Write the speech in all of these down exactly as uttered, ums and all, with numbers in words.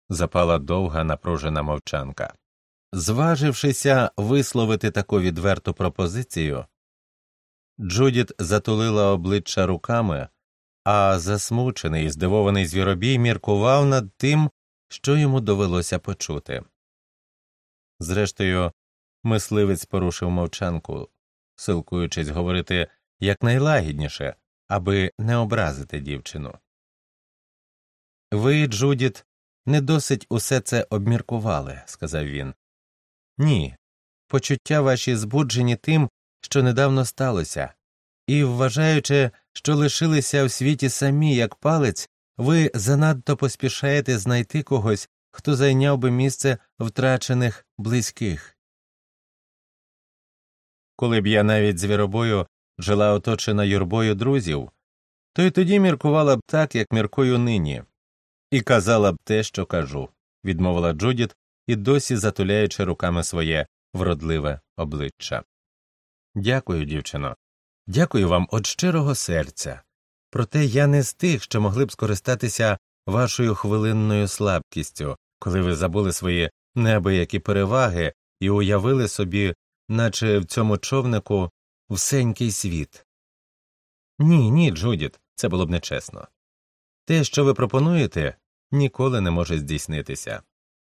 Запала довга напружена мовчанка. Зважившися висловити таку відверту пропозицію, Джудіт затулила обличчя руками, а засмучений і здивований звіробій міркував над тим, що йому довелося почути. Зрештою, мисливець порушив мовчанку, силкуючись говорити якнайлагідніше, аби не образити дівчину. «Ви, Джудіт, не досить усе це обміркували», – сказав він. «Ні, почуття ваші збуджені тим, що недавно сталося, і, вважаючи, що лишилися в світі самі, як палець, ви занадто поспішаєте знайти когось, хто зайняв би місце втрачених близьких. Коли б я навіть звіробою жила оточена юрбою друзів, то й тоді міркувала б так, як міркую нині, і казала б те, що кажу», – відмовила Джудіт, і досі затуляючи руками своє вродливе обличчя. «Дякую, дівчино. Дякую вам від щирого серця. Проте я не з тих, що могли б скористатися вашою хвилинною слабкістю, коли ви забули свої неабиякі переваги і уявили собі, наче в цьому човнику, всенький світ. Ні, ні, Джудіт, це було б нечесно. Те, що ви пропонуєте, ніколи не може здійснитися.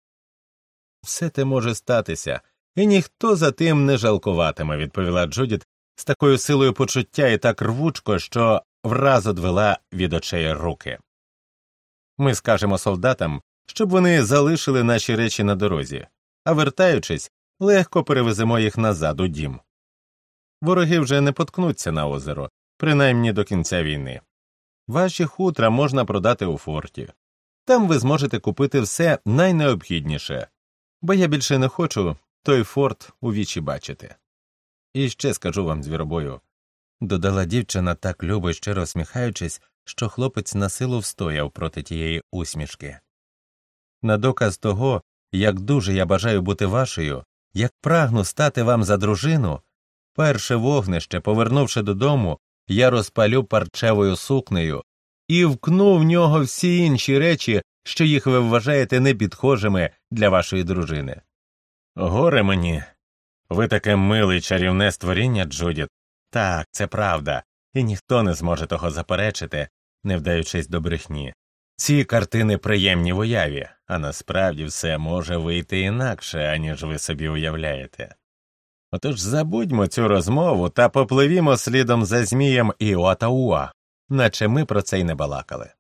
Все те може статися, і ніхто за тим не жалкуватиме», – відповіла Джудіт з такою силою почуття і так рвучко, що враз одвела від очей руки. «Ми скажемо солдатам, щоб вони залишили наші речі на дорозі, а вертаючись, легко перевеземо їх назад у дім. Вороги вже не поткнуться на озеро, принаймні до кінця війни. Ваші хутра можна продати у форті. Там ви зможете купити все найнеобхідніше, бо я більше не хочу той форт у вічі бачити. І ще скажу вам, звіробою», – додала дівчина так любо й щиро усміхаючись, що хлопець на силу встояв проти тієї усмішки. «На доказ того, як дуже я бажаю бути вашою, як прагну стати вам за дружину, перше вогнище, повернувши додому, я розпалю парчевою сукнею і вкну в нього всі інші речі, що їх ви вважаєте непідхожими для вашої дружини». «Горе мені! Ви таке миле й чарівне створіння, Джудіт. Так, це правда, і ніхто не зможе того заперечити, не вдаючись до брехні. Ці картини приємні в уяві, а насправді все може вийти інакше, аніж ви собі уявляєте. Отож забудьмо цю розмову та попливімо слідом за Змієм і Уатауа, наче ми про це й не балакали».